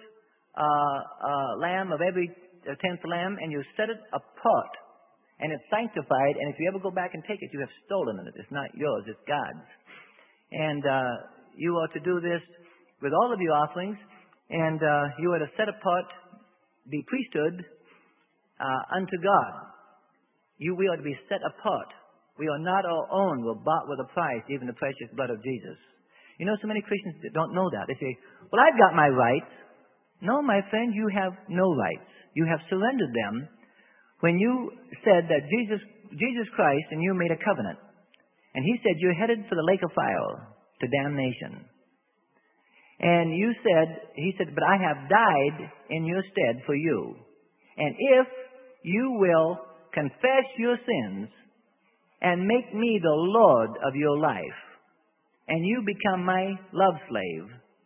lamb of every 10th lamb and you set it apart. And it's sanctified, and if you ever go back and take it, you have stolen it. It's not yours, it's God's. And you are to do this with all of your offerings, and you are to set apart the priesthood unto God. We are to be set apart. We are not our own. We're bought with a price, even the precious blood of Jesus. You know, so many Christians that don't know that. They say, well, I've got my rights. No, my friend, you have no rights. You have surrendered them when you said that Jesus Christ and you made a covenant. And He said you're headed for the lake of fire, to damnation. And He said, but I have died in your stead for you. And if you will confess your sins and make me the Lord of your life, and you become my love slave,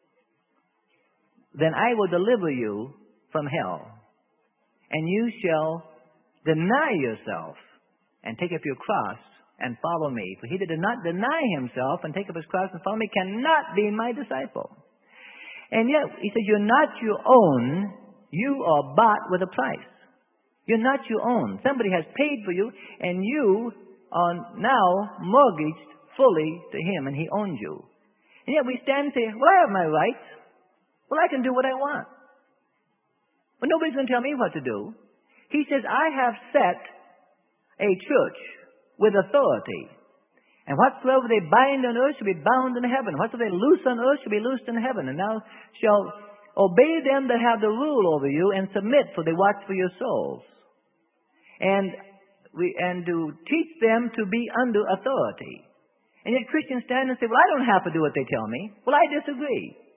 then I will deliver you from hell. And you shall deny yourself and take up your cross and follow me. For he that does not deny himself and take up his cross and follow me cannot be my disciple. And yet, he says, you're not your own. You are bought with a price. You're not your own. Somebody has paid for you, and you are now mortgaged fully to him, and he owns you. And yet we stand and say, well, I have my rights. Well, I can do what I want. But nobody's going to tell me what to do. He says, I have set a church with authority. And whatsoever they bind on earth shall be bound in heaven. Whatsoever they loose on earth shall be loosed in heaven. And thou shalt obey them that have the rule over you, and submit, for they watch for your souls. And to teach them to be under authority. And yet Christians stand and say, well, I don't have to do what they tell me. Well, I disagree.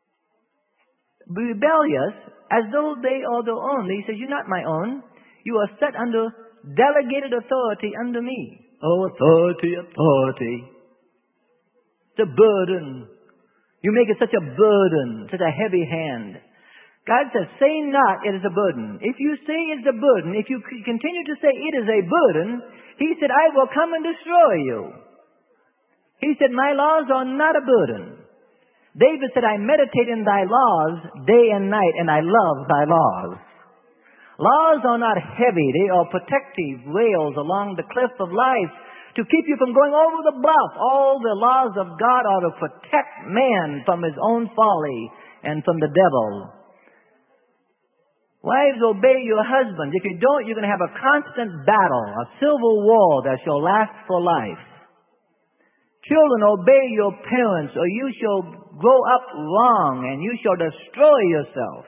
Rebellious, as though they are their own. He says, you're not my own. You are set under delegated authority under me. Oh, authority, authority. It's a burden. You make it such a burden, such a heavy hand. God says, say not it is a burden. If you say it's a burden, if you continue to say it is a burden, He said, I will come and destroy you. He said, my laws are not a burden. David said, I meditate in thy laws day and night, and I love thy laws. Laws are not heavy. They are protective rails along the cliff of life to keep you from going over the bluff. All the laws of God are to protect man from his own folly and from the devil. Wives, obey your husbands. If you don't, you're going to have a constant battle, a civil war that shall last for life. Children, obey your parents, or you shall grow up wrong, and you shall destroy yourself.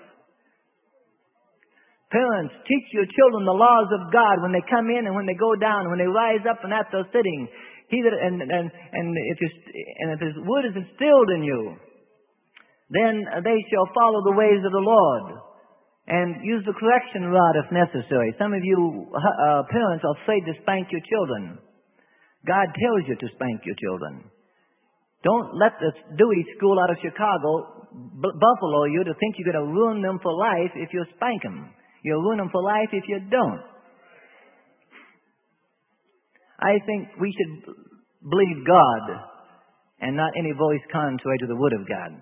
Parents, teach your children the laws of God when they come in and when they go down, when they rise up and after sitting. If His word is instilled in you, then they shall follow the ways of the Lord and use the correction rod if necessary. Some of you parents are afraid to spank your children. God tells you to spank your children. Don't let the Dewey School out of Chicago buffalo you to think you're going to ruin them for life if you spank them. You'll ruin them for life if you don't. I think we should believe God and not any voice contrary to the Word of God.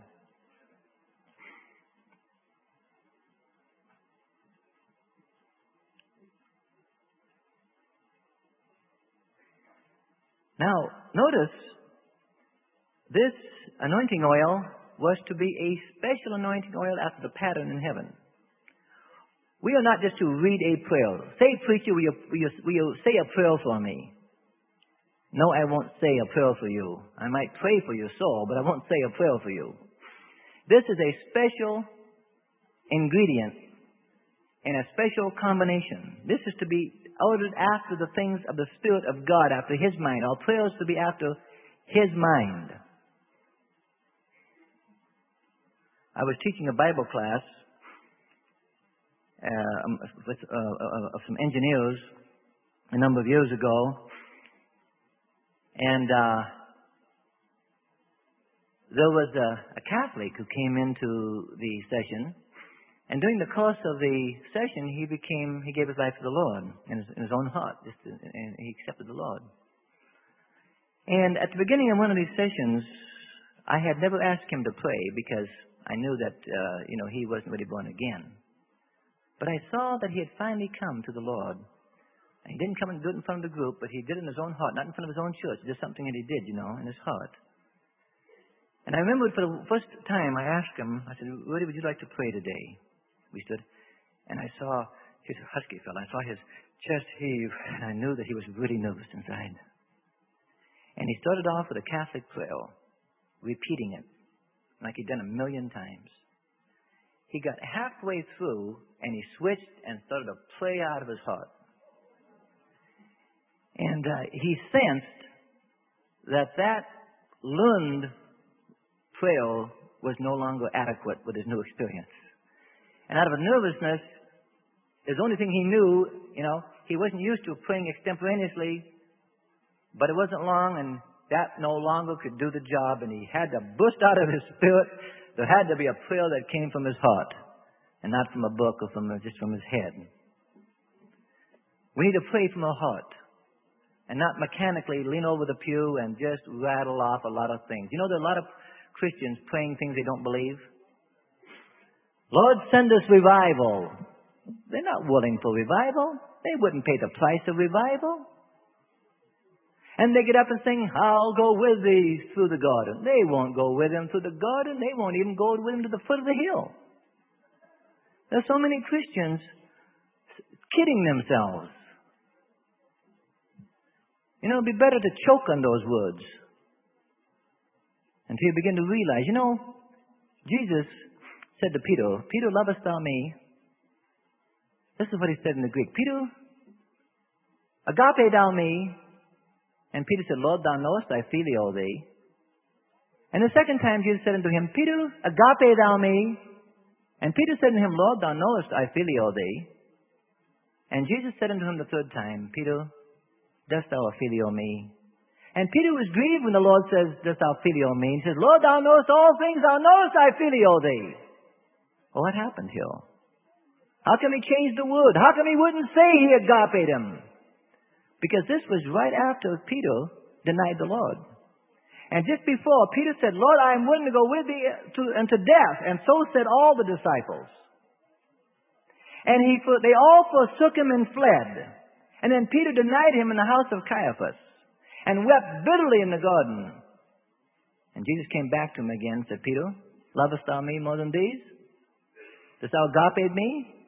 Now, notice, this anointing oil was to be a special anointing oil after the pattern in heaven. We are not just to read a prayer. Say, preacher, will you say a prayer for me? No, I won't say a prayer for you. I might pray for your soul, but I won't say a prayer for you. This is a special ingredient and a special combination. This is to be ordered after the things of the Spirit of God, after His mind. Our prayers to be after His mind. I was teaching a Bible class of some engineers a number of years ago, and there was a Catholic who came into the session. And during the course of the session, he gave his life to the Lord in his own heart, and he accepted the Lord. And at the beginning of one of these sessions, I had never asked him to pray because I knew that he wasn't really born again. But I saw that he had finally come to the Lord. And he didn't come and do it in front of the group, but he did it in his own heart, not in front of his own church, just something that he did, in his heart. And I remember for the first time I asked him, I said, Rudy, would you like to pray today? We stood, and I saw his husky fellow. I saw his chest heave, and I knew that he was really nervous inside. And he started off with a Catholic prayer, repeating it like he'd done 1,000,000 times. he got halfway through and he switched and started to pray out of his heart. And he sensed that learned prayer was no longer adequate with his new experience. And out of a nervousness, the only thing he knew, he wasn't used to praying extemporaneously, but it wasn't long, and that no longer could do the job, and he had to burst out of his spirit. There had to be a prayer that came from his heart, and not from a book or just from his head. We need to pray from our heart, and not mechanically lean over the pew and just rattle off a lot of things. There are a lot of Christians praying things they don't believe. Lord, send us revival. They're not willing for revival. They wouldn't pay the price of revival. And they get up and sing, I'll go with thee through the garden. They won't go with him through the garden. They won't even go with him to the foot of the hill. There's so many Christians kidding themselves. It'd be better to choke on those words until you begin to realize, Jesus said to Peter, Peter, lovest thou me? This is what he said in the Greek. Peter, agape thou me? And Peter said, Lord, thou knowest I phileo thee. And the second time Jesus said unto him, Peter, agape thou me? And Peter said unto him, Lord, thou knowest I phileo thee. And Jesus said unto him the third time, Peter, dost thou phileo me? And Peter was grieved when the Lord says, dost thou phileo me? And he says, Lord, thou knowest all things, thou knowest I phileo thee. Well, what happened here? How come he changed the word? How come he wouldn't say he agape him? Because this was right after Peter denied the Lord. And just before, Peter said, Lord, I am willing to go with thee unto death. And so said all the disciples. And they all forsook him and fled. And then Peter denied him in the house of Caiaphas and wept bitterly in the garden. And Jesus came back to him again and said, Peter, lovest thou me more than these? Dost thou agape me?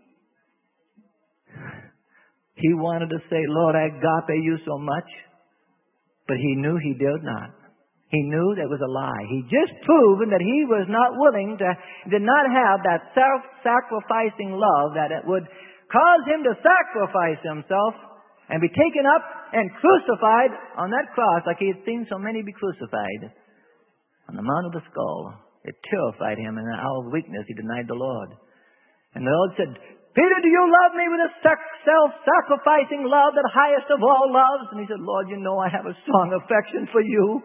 He wanted to say, Lord, I agape you so much. But he knew he dared not. He knew that was a lie. He just proven that he was not willing to, did not have that self-sacrificing love that it would cause him to sacrifice himself and be taken up and crucified on that cross like he had seen so many be crucified on the Mount of the Skull. It terrified him, and in an hour of weakness he denied the Lord. And the Lord said, Peter, do you love me with a self-sacrificing love, that highest of all loves? And he said, Lord, you know I have a strong affection for you.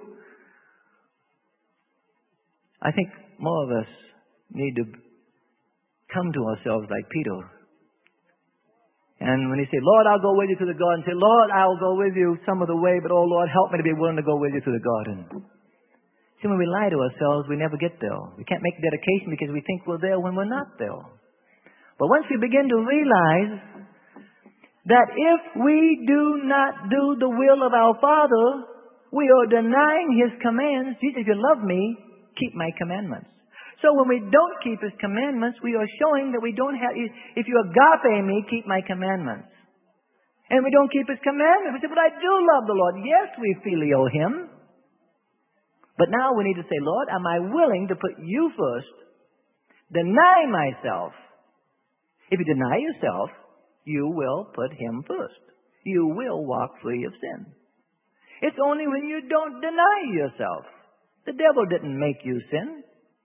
I think more of us need to come to ourselves like Peter. And when he said, Lord, I'll go with you to the garden, say, Lord, I'll go with you some of the way, but oh Lord, help me to be willing to go with you to the garden. See, when we lie to ourselves, we never get there. We can't make dedication because we think we're there when we're not there. But once we begin to realize that if we do not do the will of our Father, we are denying His commands. Jesus, if you love me, keep my commandments. So when we don't keep His commandments, we are showing that we don't have, if you agape me, keep my commandments. And we don't keep His commandments. We say, but I do love the Lord. Yes, we phileo Him. But now we need to say, Lord, am I willing to put you first, deny myself? If you deny yourself, you will put Him first. You will walk free of sin. It's only when you don't deny yourself. The devil didn't make you sin.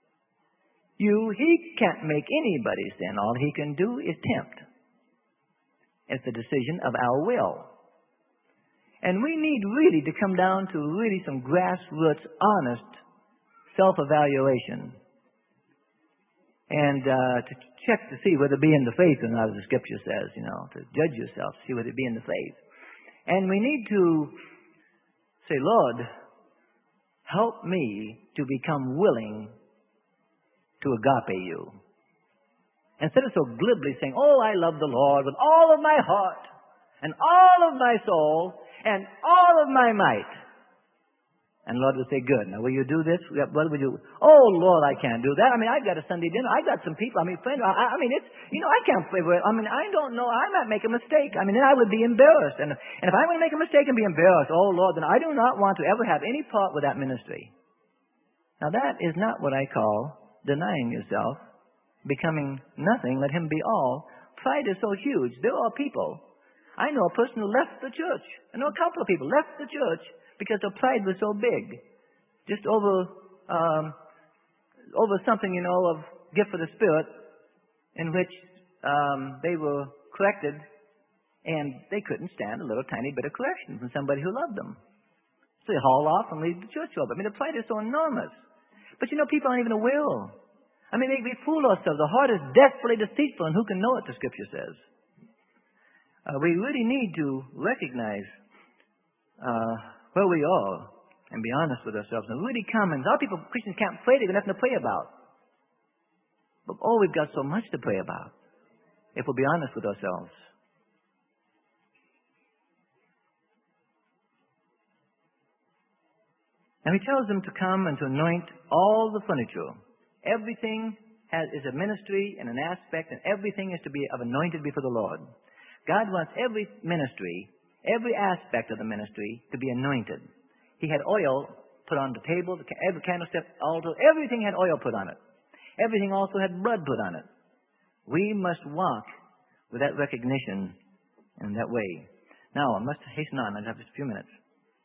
He can't make anybody sin. All he can do is tempt. It's the decision of our will. And we need really to come down to really some grassroots, honest self-evaluation. And to check to see whether it be in the faith or not, as the Scripture says, to judge yourself, see whether it be in the faith. And we need to say, Lord, help me to become willing to agape you. Instead of so glibly saying, oh, I love the Lord with all of my heart and all of my soul and all of my might. And Lord would say, good. Now, will you do this? What would you? Oh, Lord, I can't do that. I've got a Sunday dinner. I've got some people. Friends. It's, I can't play with it. I don't know. I might make a mistake. Then I would be embarrassed. And if I'm going to make a mistake and be embarrassed, oh, Lord, then I do not want to ever have any part with that ministry. Now, that is not what I call denying yourself becoming nothing, let him be all. Pride is so huge. There are people. I know a person who left the church. I know a couple of people left the church because their pride was so big. Just over something, of gift of the Spirit, in which they were corrected, and they couldn't stand a little tiny bit of correction from somebody who loved them. So they haul off and leave the church over. The pride is so enormous. But people aren't even aware. We fool ourselves. The heart is desperately deceitful, and who can know it, the Scripture says. We really need to recognize where we are and be honest with ourselves and really come. And a lot of people, Christians, can't pray. They've got nothing to pray about. But we've got so much to pray about if we'll be honest with ourselves. And he tells them to come and to anoint all the furniture. Everything is a ministry and an aspect, and everything is to be anointed before the Lord. God wants every ministry, every aspect of the ministry to be anointed. He had oil put on the table, every candlestick, altar, everything had oil put on it. Everything also had blood put on it. We must walk with that recognition in that way. Now, I must hasten on. I have just a few minutes.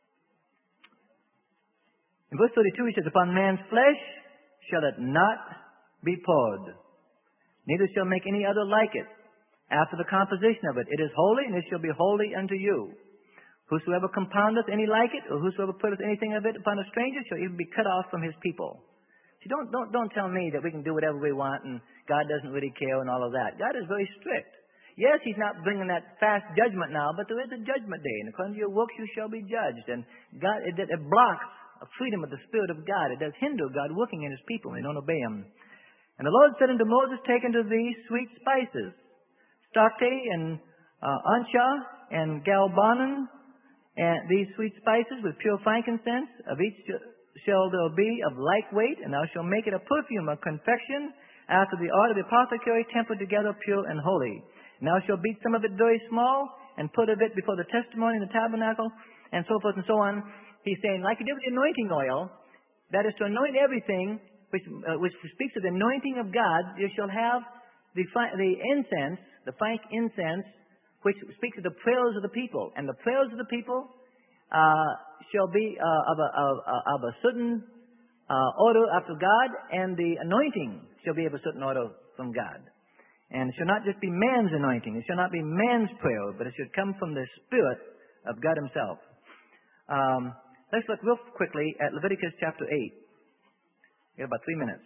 In verse 32, he says, "Upon man's flesh shall it not be poured, neither shall make any other like it, after the composition of it. It is holy, and it shall be holy unto you. Whosoever compoundeth any like it, or whosoever putteth anything of it upon a stranger, shall even be cut off from his people." See, don't tell me that we can do whatever we want and God doesn't really care and all of that. God is very strict. Yes, He's not bringing that fast judgment now, but there is a judgment day, and according to your works you shall be judged. And God, it blocks a freedom of the Spirit of God. It does hinder God working in His people when they don't obey Him. And the Lord said unto Moses, "Take unto thee sweet spices, stocte and ancha and galbanon, and these sweet spices with pure frankincense, of each shall there be of like weight, and thou shalt make it a perfume of confection after the art of the apothecary, tempered together, pure and holy. And thou shalt beat some of it very small, and put of it before the testimony in the tabernacle," and so forth and so on. He's saying, like he did with the anointing oil, that is to anoint everything, which speaks of the anointing of God. You shall have the incense, the frank incense, which speaks of the prayers of the people. And the prayers of the people shall be of a certain order after God, and the anointing shall be of a certain order from God. And it shall not just be man's anointing. It shall not be man's prayer, but it should come from the Spirit of God Himself. Let's look real quickly at Leviticus chapter 8. We have about 3 minutes.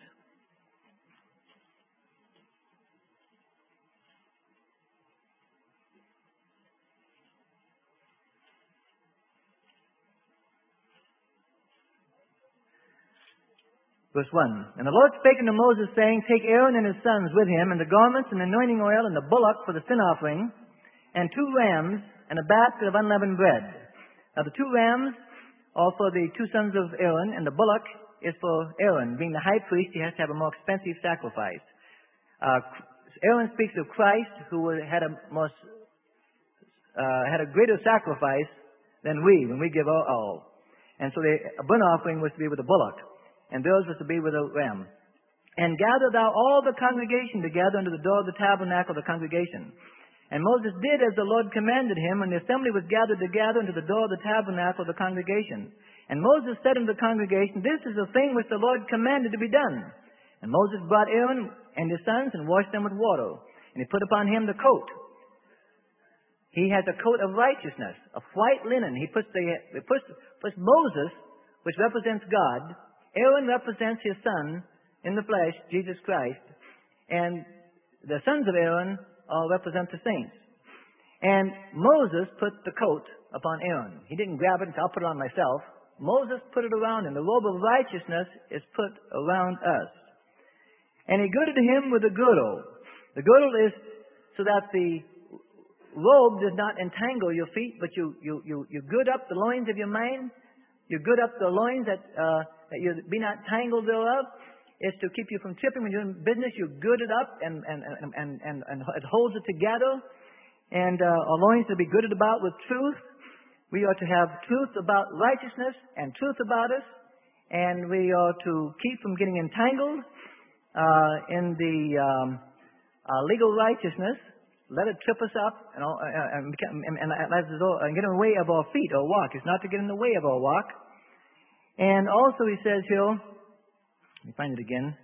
Verse 1. "And the Lord spake unto Moses, saying, Take Aaron and his sons with him, and the garments, and the anointing oil, and the bullock for the sin offering, and 2 rams, and a basket of unleavened bread." Now the 2 rams are for the 2 sons of Aaron, and the bullock is for Aaron. Being the high priest, he has to have a more expensive sacrifice. Aaron speaks of Christ, who had a greater sacrifice than we, when we give our all. And so the burnt offering was to be with the bullock, and theirs was to be with a ram. "And gather thou all the congregation together unto the door of the tabernacle of the congregation. And Moses did as the Lord commanded him, and the assembly was gathered together unto the door of the tabernacle of the congregation. And Moses said unto the congregation, This is the thing which the Lord commanded to be done. And Moses brought Aaron and his sons, and washed them with water. And he put upon him the coat. He has a coat of righteousness, of white linen. He puts Moses, which represents God. Aaron represents his son in the flesh, Jesus Christ. And the sons of Aaron represent the saints. And Moses put the coat upon Aaron. He didn't grab it and say, I'll put it on myself. Moses put it around him. The robe of righteousness is put around us. And he girded him with a girdle. The girdle is so that the robe does not entangle your feet, but you gird up the loins of your mind. You gird up the loins that you be not tangled thereof. It's to keep you from tripping when you're in business. You gird it up and it holds it together. And our loins to be girded about with truth. We are to have truth about righteousness and truth about us. And we are to keep from getting entangled. in the legal righteousness, let it trip us up and get in the way of our feet or walk. It's not to get in the way of our walk. And also he says here, let me find it again.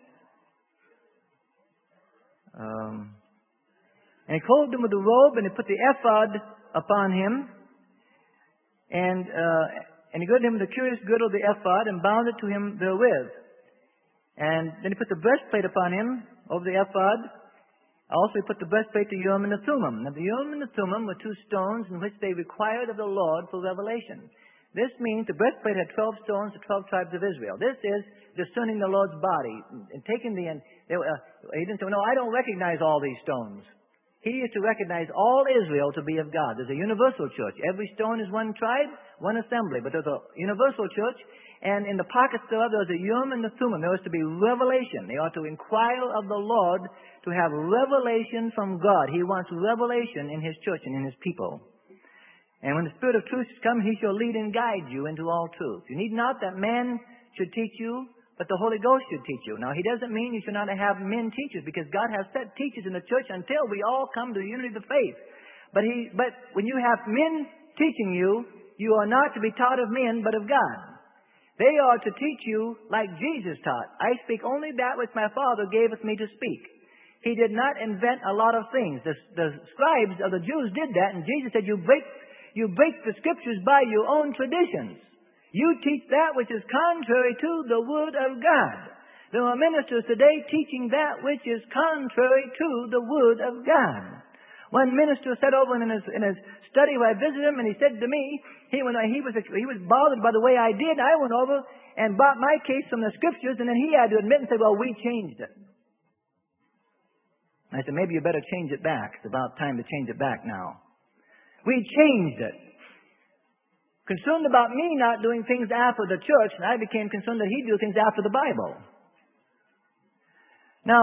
And he clothed him with a robe, and he put the ephod upon him, and he girded him with the curious girdle of the ephod, and bound it to him therewith. And then he put the breastplate upon him over the ephod. Also he put the breastplate to Urim and the Thummim. Now the Urim and the Thummim were two stones in which they required of the Lord for revelation. This means the breastplate had 12 stones, the 12 tribes of Israel. This is discerning the Lord's body and taking he didn't say, no, I don't recognize all these stones. He is to recognize all Israel to be of God. There's a universal church. Every stone is one tribe, one assembly. But there's a universal church, and in the pockets thereof there's a Urim and the Thummim. There is to be revelation. They ought to inquire of the Lord to have revelation from God. He wants revelation in His church and in His people. And when the Spirit of truth comes, He shall lead and guide you into all truth. You need not that man should teach you, but the Holy Ghost should teach you. Now, He doesn't mean you should not have men teachers, because God has set teachers in the church until we all come to the unity of the faith. But when you have men teaching you, you are not to be taught of men, but of God. They are to teach you like Jesus taught. I speak only that which my Father gaveth me to speak. He did not invent a lot of things. The scribes of the Jews did that, and Jesus said, you break the Scriptures by your own traditions. You teach that which is contrary to the Word of God. There are ministers today teaching that which is contrary to the Word of God. One minister sat over in his study where I visited him, and he said to me, he was bothered by the way I did. I went over and brought my case from the Scriptures, and then he had to admit and say, well, we changed it. I said, maybe you better change it back. It's about time to change it back now. We changed it. Concerned about me not doing things after the church, and I became concerned that he do things after the Bible. Now,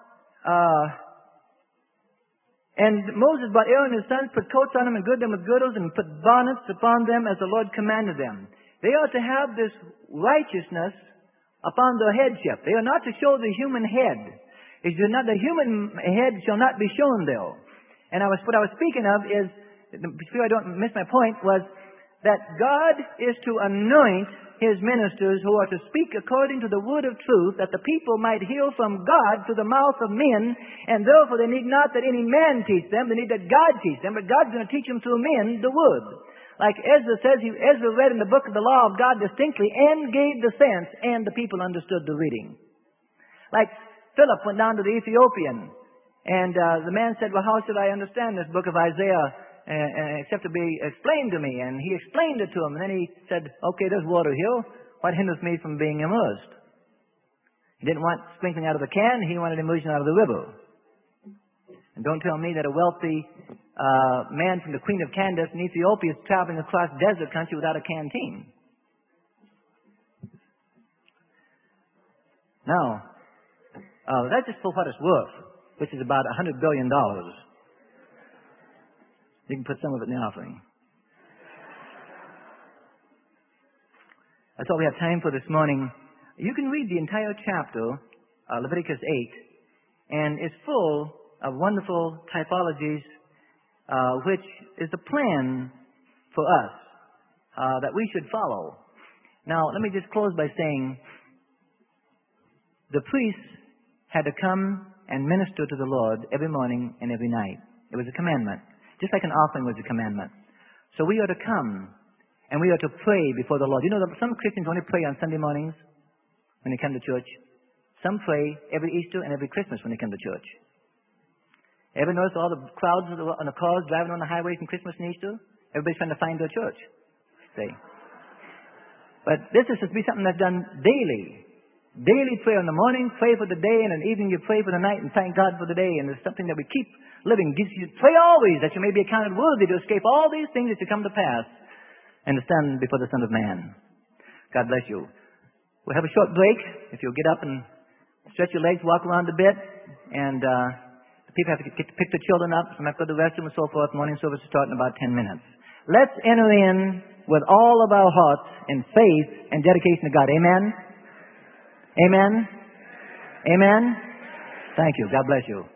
and Moses brought Aaron and his sons, put coats on them, and girded them with girdles, and put bonnets upon them as the Lord commanded them. They are to have this righteousness upon their headship. They are not to show the human head. The human head shall not be shown there. And what I was speaking of is, before I don't miss my point, was that God is to anoint His ministers who are to speak according to the word of truth, that the people might hear from God through the mouth of men, and therefore they need not that any man teach them, they need that God teach them, but God's going to teach them through men the word. Like Ezra says, Ezra read in the book of the law of God distinctly and gave the sense, and the people understood the reading. Like Philip went down to the Ethiopian, and the man said, well, how should I understand this book of Isaiah except to be explained to me? And he explained it to him. And then he said, okay, there's water here. What hinders me from being immersed? He didn't want sprinkling out of the can. He wanted immersion out of the river. And don't tell me that a wealthy man from the Queen of Candace in Ethiopia is traveling across desert country without a canteen. Now, that's just for what it's worth, which is about $100 billion. You can put some of it in the offering. That's all we have time for this morning. You can read the entire chapter, Leviticus 8, and it's full of wonderful typologies, which is the plan for us that we should follow. Now, let me just close by saying the priests had to come and minister to the Lord every morning and every night. It was a commandment. Just like an offering was a commandment. So we are to come and we are to pray before the Lord. You know that some Christians only pray on Sunday mornings when they come to church. Some pray every Easter and every Christmas when they come to church. Ever notice all the crowds on the cars driving on the highways on Christmas and Easter? Everybody's trying to find their church. See? But this is to be something that's done daily. Daily prayer in the morning, pray for the day, and in the evening you pray for the night and thank God for the day. And it's something that we keep living. Pray always that you may be accounted worthy to escape all these things that you come to pass and to stand before the Son of Man. God bless you. We'll have a short break. If you'll get up and stretch your legs, walk around a bit, and the people have to pick the children up. Some have to go to the restroom and so forth. Morning service will start in about 10 minutes. Let's enter in with all of our hearts in faith and dedication to God. Amen? Amen? Amen? Thank you. God bless you.